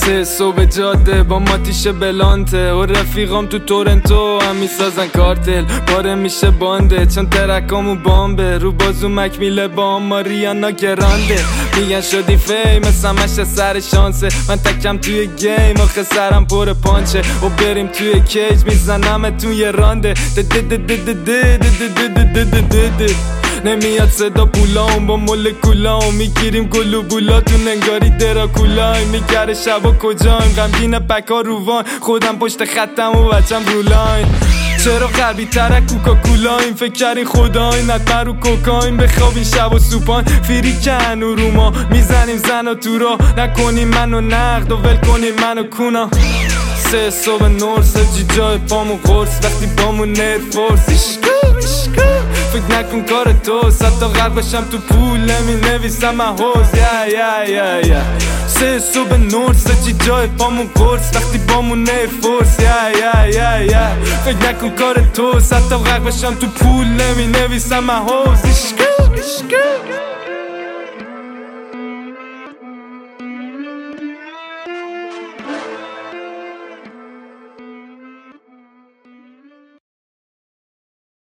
سه صبح جاده با ماتیش بلانته و رفیقام تو تورنتو هم میسازن کارتل. پاره میشه بانده چون ترکامو بامبه، رو بازو مکمیله با ماریانا گرانده. میگن شدی فیمس همش سر شانسه، من تکم توی گیم آخه سرم پر پانچه و بریم توی کیج میزنم توی رانده. نمیاد صدا پولام با مولکولام، میگیریم گلوبولاتون انگاری دراکولایم. میگره شبا کجایم غمگین پکا روان، خودم پشت خطم و بچم رولاین. چرا غربی ترک کوکاکولایم، فکر کردین خداین حتما رو کوکاین. بخوابین شب و سوپان فیری کن و روما، میزنیم زن و تو را نکنیم منو نقد و ول کنیم منو کونا. سه صبح نورس جی جای پامو قرص، وقتی بامون نرفورس فکر نکن کار تو تا غرق بشم تو پول نمی نویسم من حوز. سه صبح نورس جی جای پامون قرص، وقتی بامون نرفورس فکر نکن کار تو تا غرق بشم تو پول نمی نویسم من حوز.